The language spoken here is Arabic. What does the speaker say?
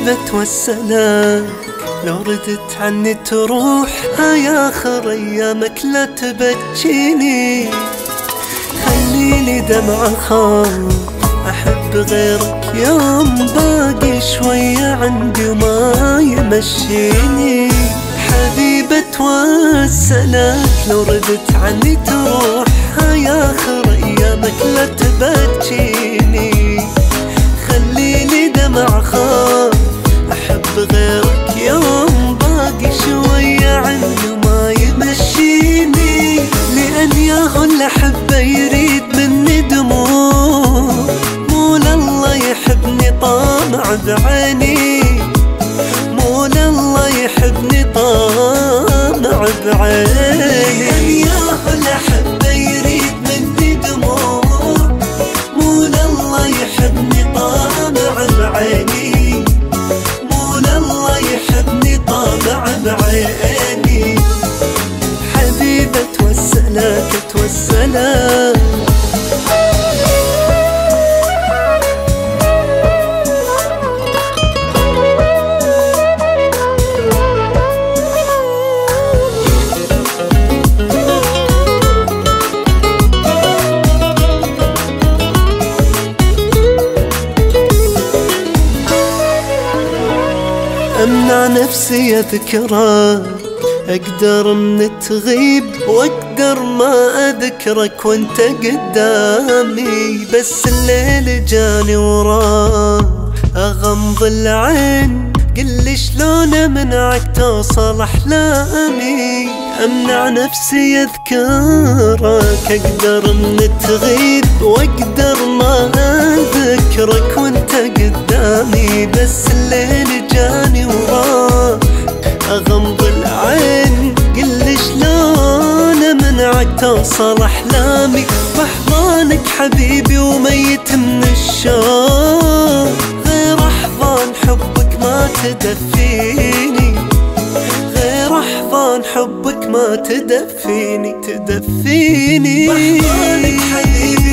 حبيبة توسلك لو ردت عني تروح يا آخر أيامك لا تبكيني. خليني دمعة خاف أحب غيرك يوم باقي شوية عندي وما يمشيني. حبيبة توسلك لو ردت عني تروح يا آخر أيامك لا تبكيني. خليني دمع خاف أحب غيرك يوم باقي شوية عندي وما يمشيني. لأن ياهو اللي أحبه يريد مني دموع، مو لله يحبني طامع بعيني، مو لله يحبني طامع بعيني. لأن ياهو اللي أحبه يريد مني دموع، مو لله يحبني طامع بعيني، مو لله يحبني طامع بعيني. حبيبة توسلك توسلك أمنع نفسي أذكرك، أقدر من تغيب وأقدر ما أذكرك وانت قدامي. بس الليل جاني وراح أغمض العين، قلي شلون منعك توصل أحلامي. أمنع نفسي أذكرك، أقدر من تغيب وأقدر ما أذكرك وانت قدامي. بس الليل جاني وراح أغمض العين، قلي شلون منعك توصل أحلامي. بأحضانك حبيبي وميت من الشوق، غير أحضان حبك ما تدفيني، غير أحضان حبك ما تدفيني. بأحضانك حبيبي